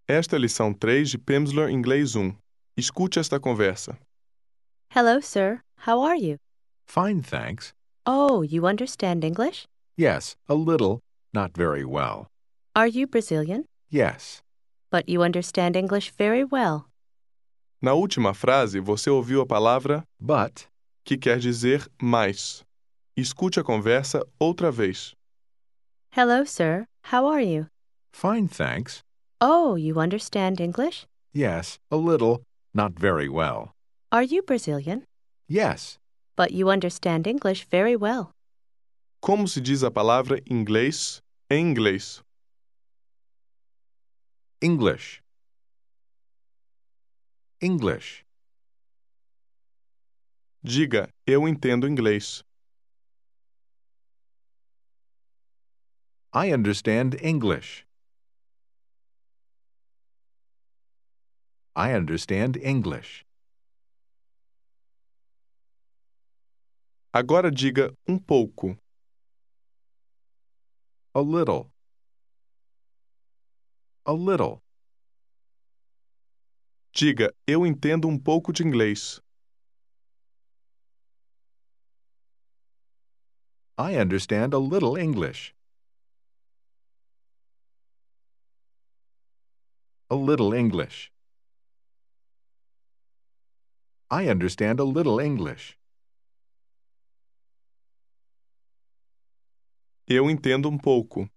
Esta é a lição 3 de Pimsleur Inglês 1. Escute esta conversa. Hello, sir. How are you? Fine, thanks. Oh, you understand English? Yes, a little, not very well. Are you Brazilian? Yes. But you understand English very well. Na última frase, você ouviu a palavra But, que quer dizer mais. Escute a conversa outra vez. Hello, sir. How are you? fine, thanks. Oh, you understand English? Yes, a little, not very well. Are you Brazilian? Yes. But you understand English very well. Como se diz a palavra inglês em inglês? English. English. Diga, eu entendo inglês. I understand English. I understand English. Agora diga um pouco. A little. A little. Diga, eu entendo um pouco de inglês. I understand a little English. A little English. I understand a little English. Eu entendo um pouco.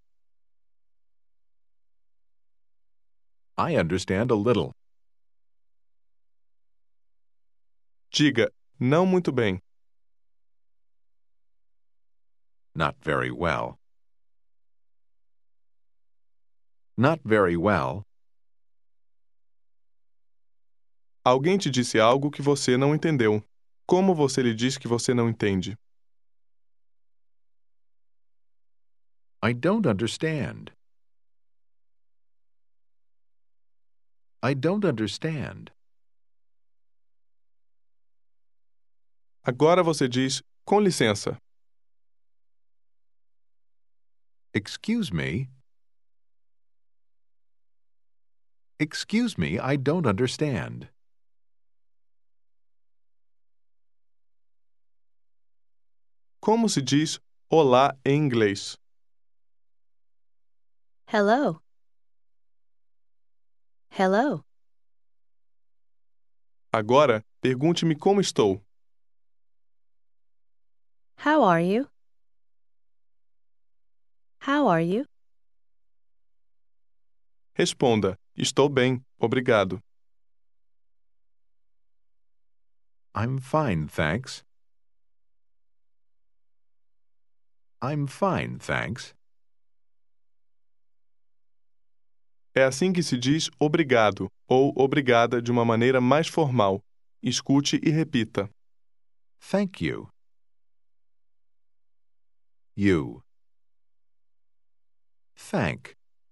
I understand a little. Diga, não muito bem. Not very well. Not very well. Alguém te disse algo que você não entendeu. Como você lhe diz que você não entende? I don't understand. I don't understand. Agora você diz, com licença. Excuse me. Excuse me, I don't understand. Como se diz olá em inglês? Hello. Hello. Agora, pergunte-me como estou. How are you? How are you? Responda, estou bem, obrigado. I'm fine, thanks. I'm fine, thanks. É assim que se diz obrigado ou obrigada de uma maneira mais formal. Escute e repita. Thank you. You. Thank.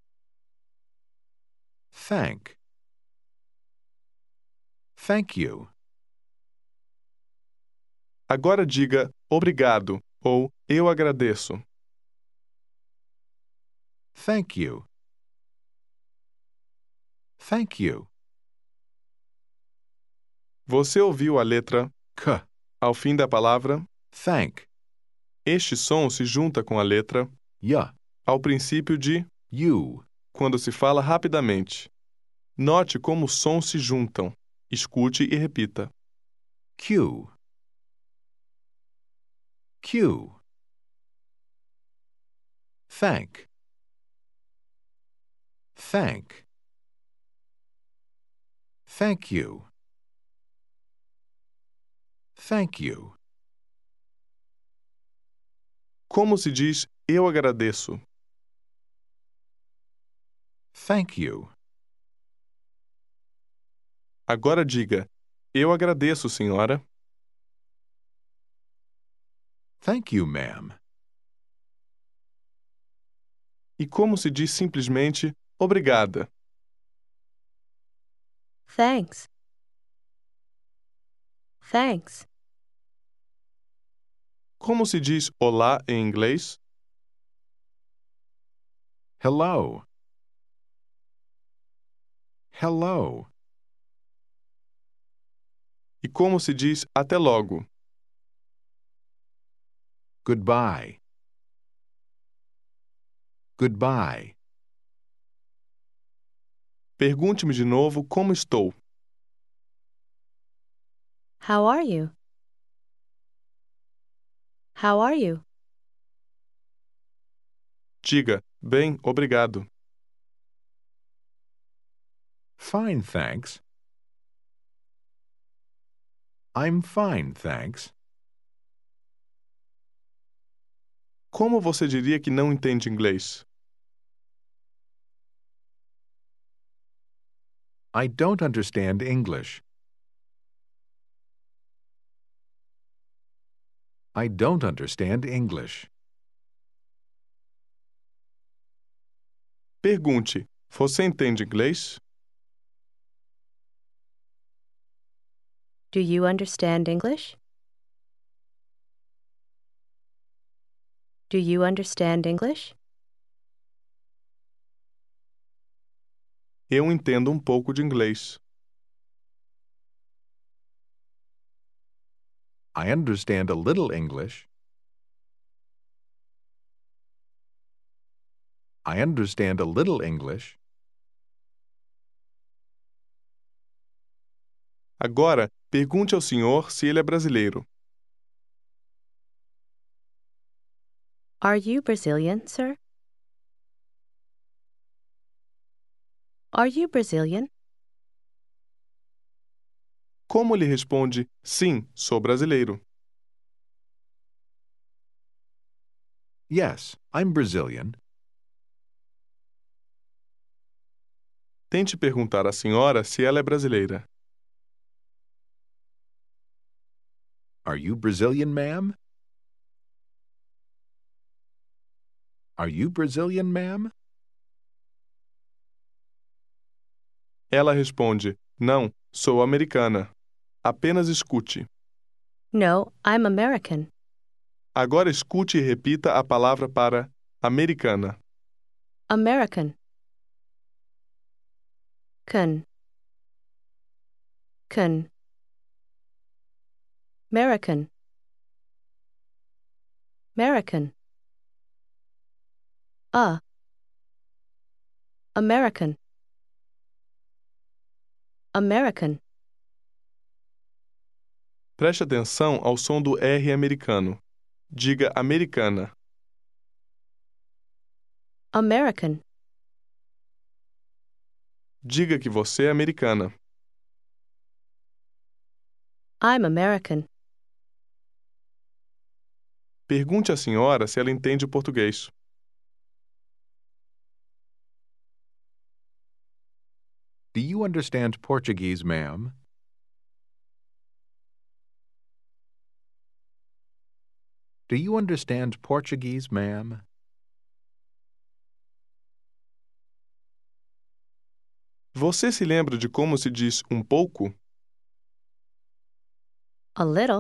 Thank. Thank you. Agora diga obrigado ou eu agradeço. Thank you. Thank you. Você ouviu a letra K. ao fim da palavra? Thank. Este som se junta com a letra Ya. ao princípio de You. quando se fala rapidamente. Note como os sons se juntam. Escute e repita. Q. Q. Thank. Thank. Thank you. Thank you. Como se diz eu agradeço? Thank you. Agora diga eu agradeço, senhora. Thank you, ma'am. E como se diz simplesmente obrigada? Thanks. Thanks. Como se diz olá em inglês? Hello. Hello. E como se diz até logo? Goodbye. Goodbye. Pergunte-me de novo como estou. How are you? How are you? Diga, bem, obrigado. Fine, thanks. I'm fine, thanks. Como você diria que não entende inglês? I don't understand English. I don't understand English. Pergunte, você entende inglês? Do you understand English? Do you understand English? Eu entendo um pouco de inglês. I understand a little English. I understand a little English. Agora, pergunte ao senhor se ele é brasileiro. Are you Brazilian, sir? Are you Brazilian? Como ele responde, sim, sou brasileiro? Yes, I'm Brazilian. Tente perguntar à senhora se ela é brasileira. Are you Brazilian, ma'am? Are you Brazilian, ma'am? Ela responde, não, sou americana. Apenas escute. No, I'm American. Agora escute e repita a palavra para americana. American. Can. Can. American. American. American. American. Preste atenção ao som do R americano. Diga americana. American. Diga que você é americana. I'm American. Pergunte à senhora se ela entende português. Do you understand Portuguese, ma'am? Do you understand Portuguese, ma'am? Você se lembra de como se diz um pouco? A little.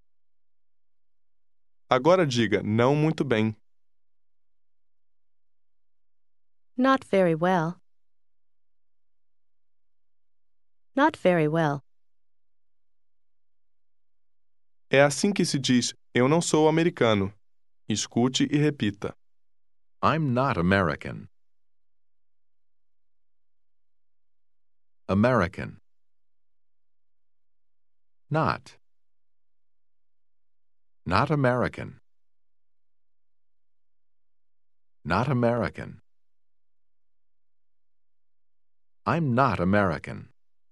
Agora diga não muito bem. Not very well. Not very well. É assim que se diz eu não sou americano. Escute e repita. I'm not American. American. Not. Not American. Not American. I'm not American.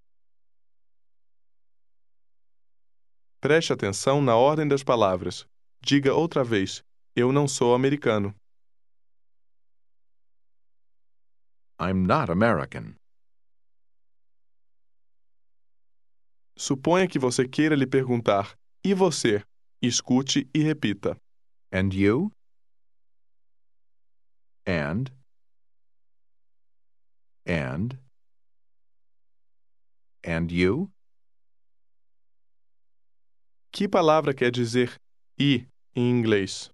Preste atenção na ordem das palavras. Diga outra vez, eu não sou americano. I'm not American. Suponha que você queira lhe perguntar, e você? Escute e repita. And you? And? And? And you? Que palavra quer dizer e em inglês?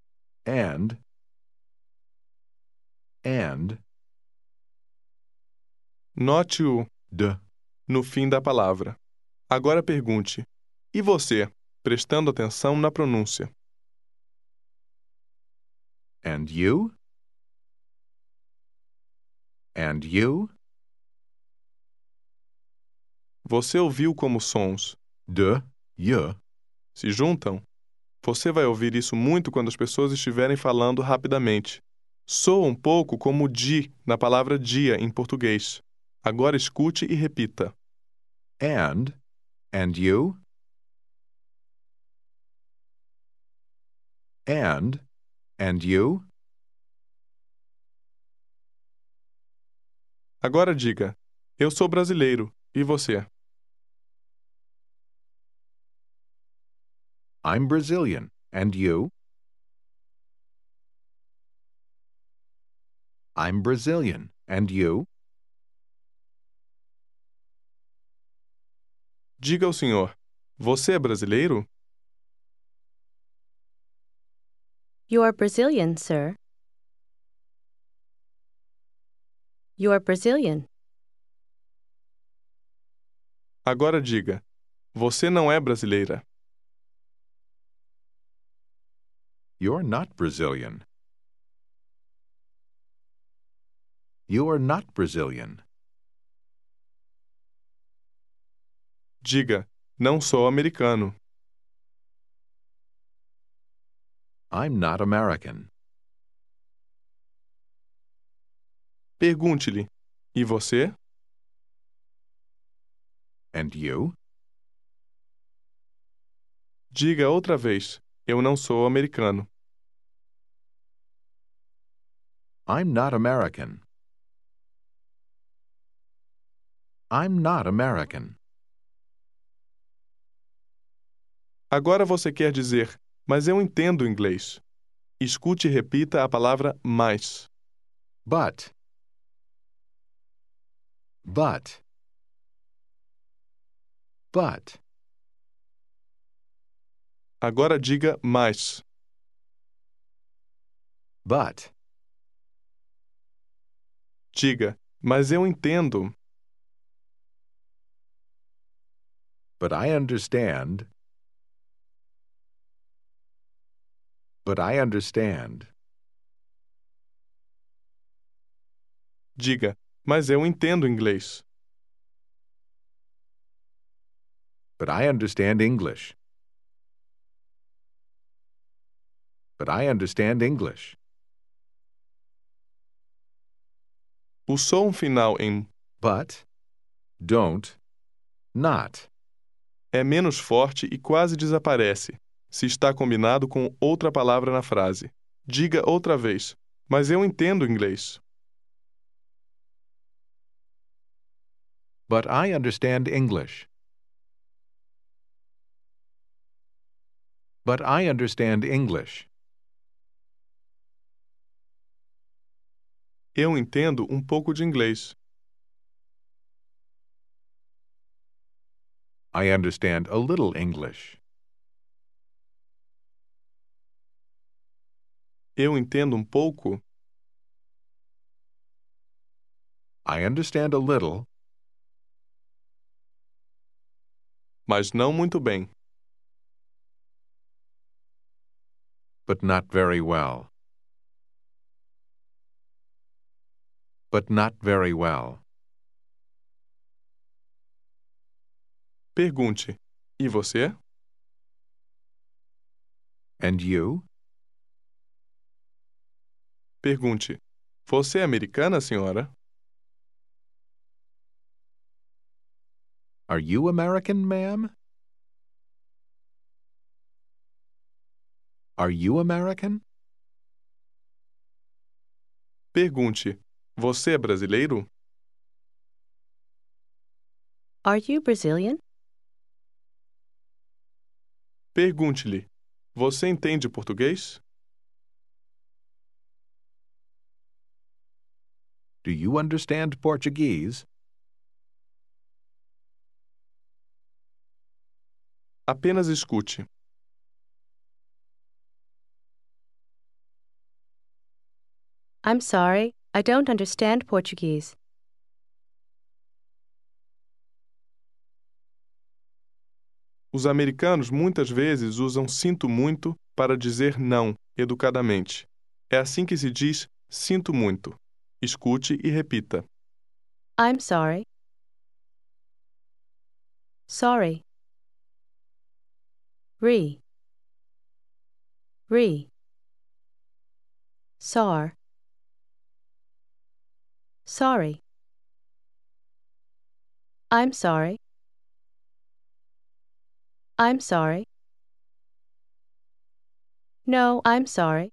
And? And? Note o d. no fim da palavra. Agora pergunte: e você? Prestando atenção na pronúncia. And you? And you? Você ouviu como sons D, y. se juntam? Você vai ouvir isso muito quando as pessoas estiverem falando rapidamente. Soa um pouco como o di na palavra dia em português. Agora escute e repita. And you? And you? Agora diga: eu sou brasileiro. E você? I'm Brazilian. And you? I'm Brazilian. And you? Diga ao senhor: você é brasileiro? You are Brazilian, sir. You are Brazilian. Agora diga: você não é brasileira. You're not Brazilian. You are not Brazilian. Diga: não sou americano. I'm not American. Pergunte-lhe: e você? And you? Diga outra vez: eu não sou americano. I'm not American. I'm not American. Agora você quer dizer: mas eu entendo inglês. Escute e repita a palavra mais. But. But. But. Agora diga mais. But. Diga: mas eu entendo. But I understand. But I understand. Diga: mas eu entendo inglês. But I understand English. But I understand English. O som final em But. Don't. Not. é menos forte e quase desaparece, se está combinado com outra palavra na frase. Diga outra vez: mas eu entendo inglês. But I understand English. But I understand English. Eu entendo um pouco de inglês. I understand a little English. Eu entendo um pouco. I understand a little, Mas não muito bem. but not very well. But not very well. Pergunte: e você? And you? Pergunte: você é americana, senhora? Are you American, ma'am? Are you American? Pergunte: você é brasileiro? Are you Brazilian? Pergunte-lhe: você entende português? Do you understand Portuguese? Apenas escute. I'm sorry, I don't understand Portuguese. Os americanos muitas vezes usam sinto muito para dizer não, educadamente. É assim que se diz sinto muito. Escute e repita. I'm sorry. Sorry. Re. Sar. Sorry. I'm sorry. I'm sorry. No, I'm sorry.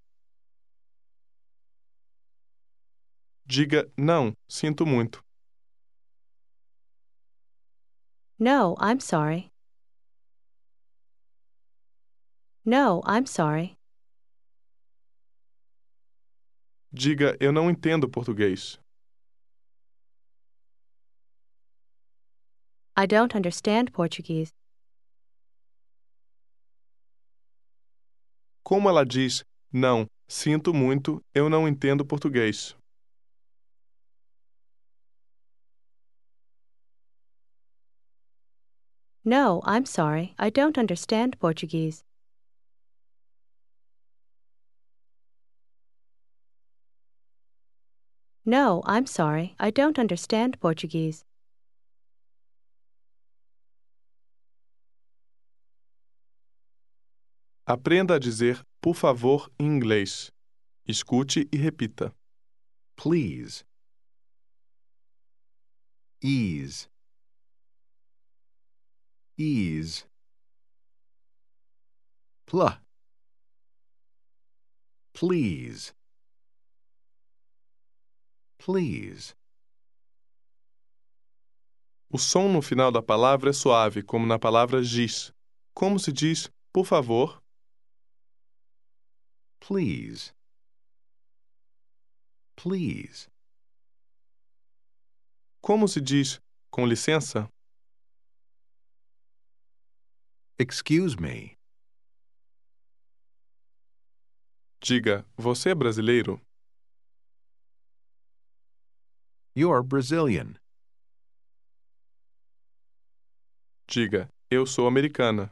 Diga não, sinto muito. No, I'm sorry. No, I'm sorry. Diga eu não entendo português. I don't understand Portuguese. Como ela diz não, sinto muito, eu não entendo português? No, I'm sorry. I don't understand Portuguese. No, I'm sorry. I don't understand Portuguese. Aprenda a dizer por favor em inglês. Escute e repita. Please. Ease. Ease. Pl. Please. Please. O som no final da palavra é suave, como na palavra giz. Como se diz por favor? Please. Please. Como se diz com licença? Excuse me. Diga, você é brasileiro? You're Brazilian. Diga, eu sou americana.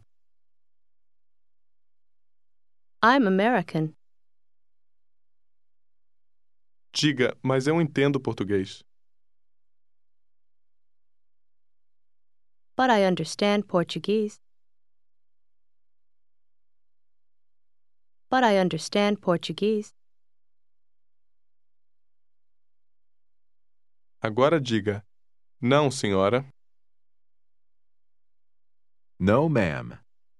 I'm American. Diga, mas eu entendo português. But I understand Portuguese. But I understand Portuguese. Agora diga, não, senhora. No, ma'am.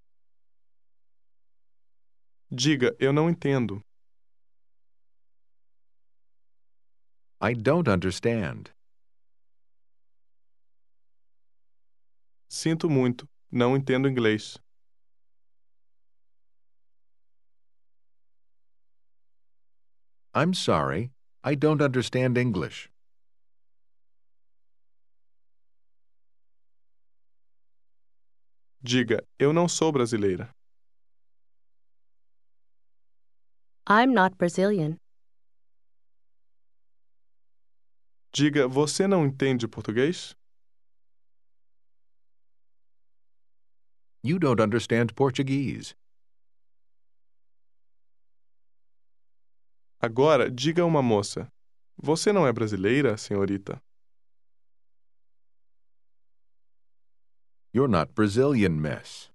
Diga, eu não entendo. I don't understand. Sinto muito, não entendo inglês. I'm sorry. I don't understand English. Diga, eu não sou brasileira. I'm not Brazilian. Diga, você não entende português? You don't understand Portuguese. Agora, diga a uma moça, você não é brasileira, senhorita? You're not Brazilian, miss.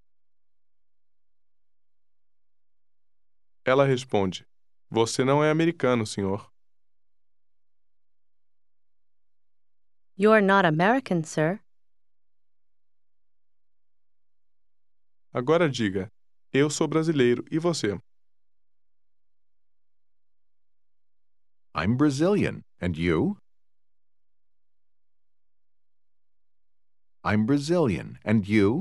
Ela responde, você não é americano, senhor. You're not American, sir. Agora diga, eu sou brasileiro, e você? I'm Brazilian. And you? I'm Brazilian. And you?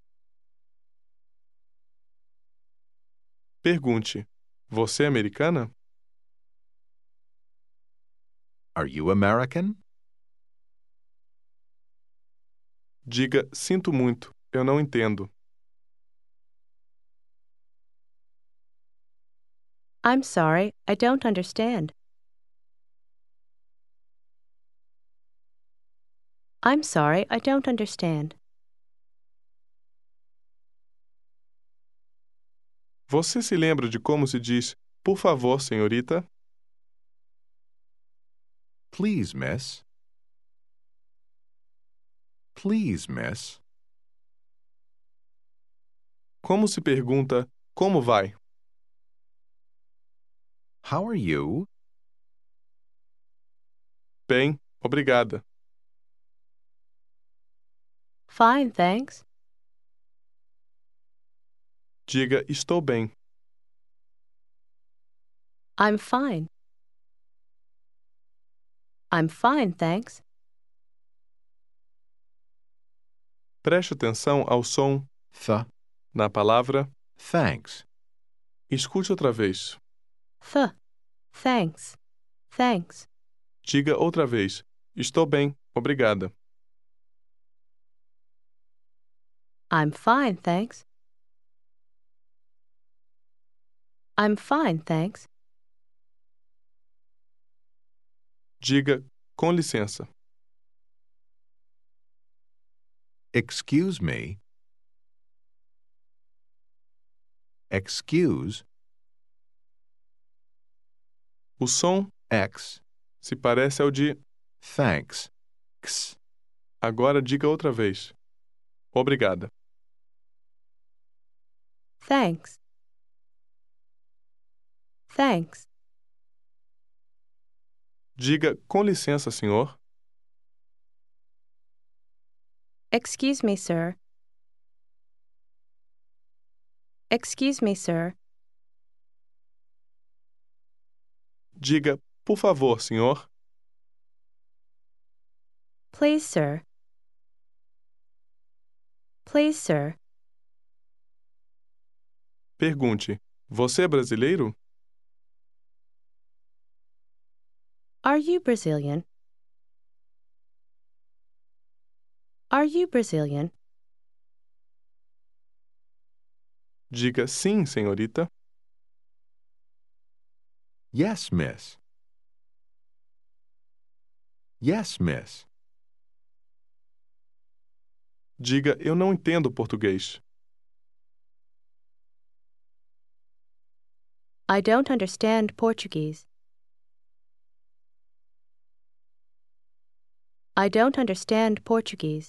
Pergunte, você é americana? Are you American? Diga, sinto muito, eu não entendo. I'm sorry. I don't understand. I'm sorry. I don't understand. Você se lembra de como se diz por favor, senhorita? Please, miss. Please, miss. Como se pergunta como vai? How are you? Bem, obrigada. Fine, thanks. Diga estou bem. I'm fine. I'm fine, thanks. Preste atenção ao som na palavra. Thanks. Escute outra vez. Thanks. Thanks. Diga outra vez. Estou bem, obrigada. I'm fine, thanks. I'm fine, thanks. Diga com licença. Excuse me. Excuse. O som X. se parece ao de. Thanks. X. Agora diga outra vez. Obrigada. Thanks. Thanks. Diga com licença, senhor. Excuse me, sir. Excuse me, sir. Diga por favor, senhor. Please, sir. Please, sir. Pergunte: você é brasileiro? Are you Brazilian? Are you Brazilian? Diga sim, senhorita. Yes, miss. Yes, miss. Diga eu não entendo português. I don't understand Portuguese. I don't understand Portuguese.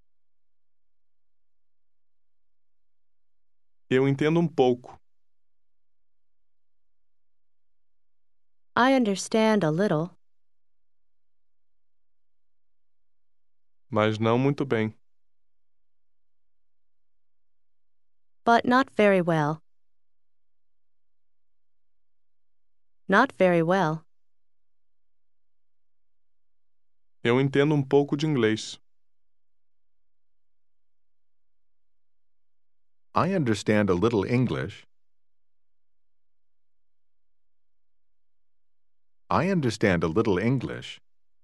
Eu entendo um pouco. I understand a little, Mas não muito bem. but not very well. Not very well. Eu entendo um pouco de inglês. I understand a little English. I understand a little English.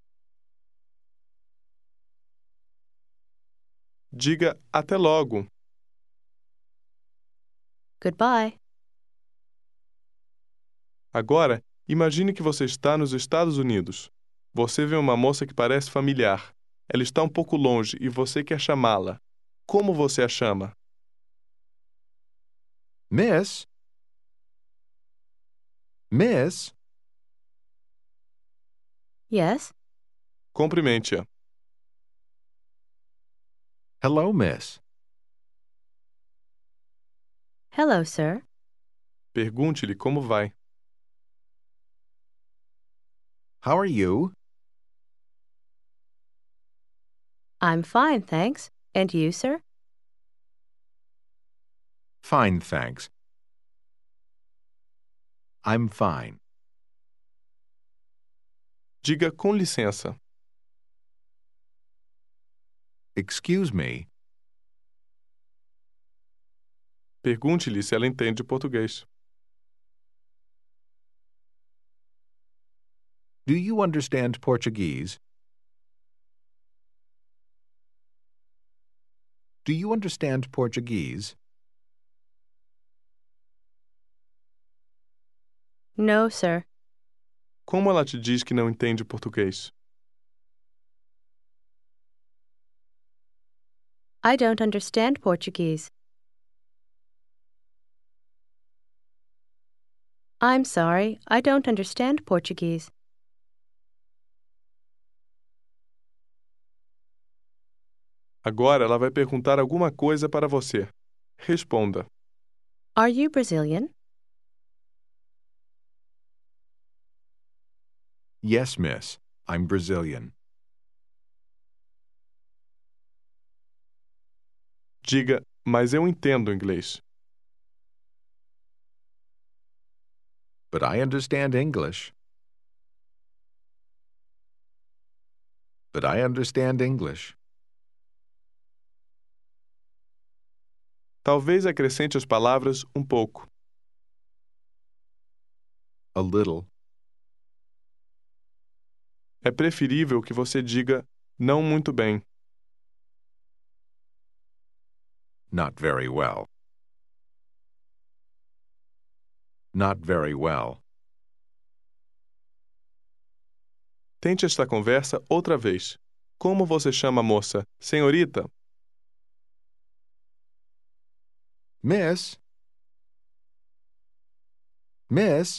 Diga até logo. Goodbye. Agora, imagine que você está nos Estados Unidos. Você vê uma moça que parece familiar. Ela está um pouco longe e você quer chamá-la. Como você a chama? Miss? Miss? Yes? Cumprimente-a. Hello, miss. Hello, sir. Pergunte-lhe como vai. How are you? I'm fine, thanks. And you, sir? Fine, thanks. I'm fine. Diga com licença. Excuse me. Pergunte-lhe se ela entende português. Do you understand Portuguese? Do you understand Portuguese? No, sir. Como ela te diz que não entende português? I don't understand Portuguese. I'm sorry, I don't understand Portuguese. Agora ela vai perguntar alguma coisa para você. Responda. Are you Brazilian? Yes, miss. I'm Brazilian. Diga, mas eu entendo inglês. But I understand English. But I understand English. Talvez acrescente as palavras um pouco. A little. É preferível que você diga não muito bem. Not very well. Not very well. Tente esta conversa outra vez. Como você chama a moça? Senhorita? Miss? Miss?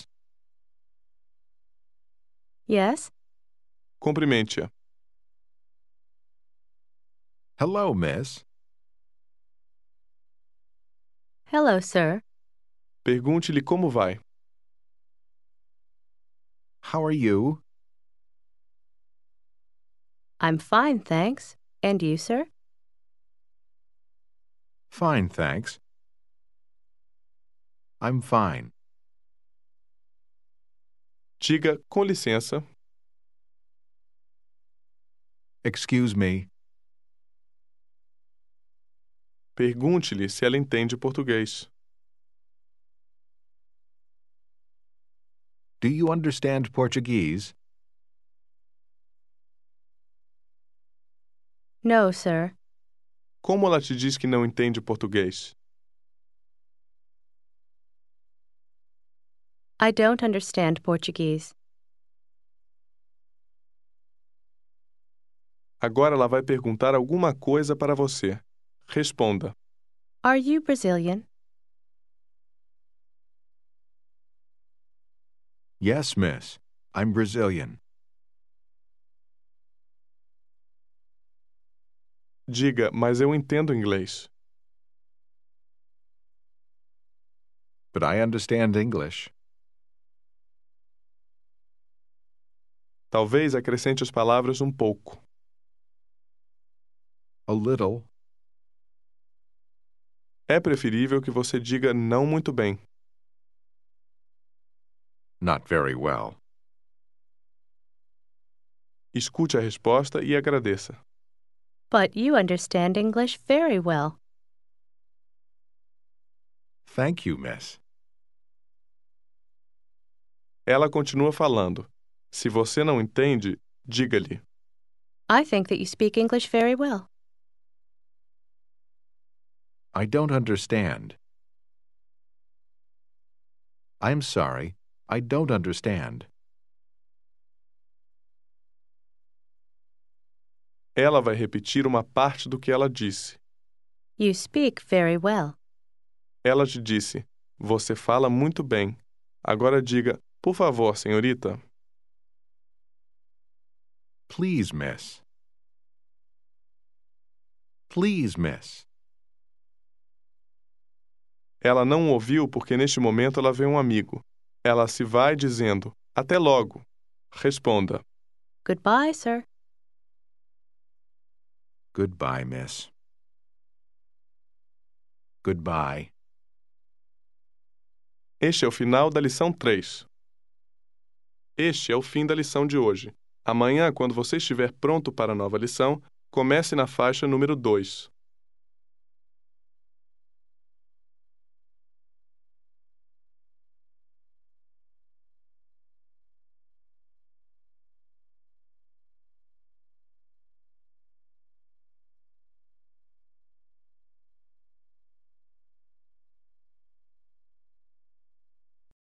Yes? Cumprimente-a. Hello, miss. Hello, sir. Pergunte-lhe como vai. How are you? I'm fine, thanks. And you, sir? Fine, thanks. I'm fine. Diga com licença. Excuse me. Pergunte-lhe se ela entende português. Do you understand Portuguese? No, sir. Como ela te diz que não entende português? I don't understand Portuguese. Agora ela vai perguntar alguma coisa para você. Responda. Are you Brazilian? Yes, miss. I'm Brazilian. Diga, mas eu entendo inglês. But I understand English. Talvez acrescente as palavras um pouco. A little. É preferível que você diga não muito bem. Not very well. Escute a resposta e agradeça. But you understand English very well. Thank you, miss. Ela continua falando. Se você não entende, diga-lhe. I think that you speak English very well. I don't understand. I'm sorry. I don't understand. Ela vai repetir uma parte do que ela disse. You speak very well. Ela te disse, você fala muito bem. Agora diga, por favor, senhorita. Please, miss. Please, miss. Ela não ouviu porque neste momento ela vê um amigo. Ela se vai dizendo, até logo. Responda. Goodbye, sir. Goodbye, miss. Goodbye. Este é o final da lição 3. Este é o fim da lição de hoje. Amanhã, quando você estiver pronto para a nova lição, comece na faixa número 2.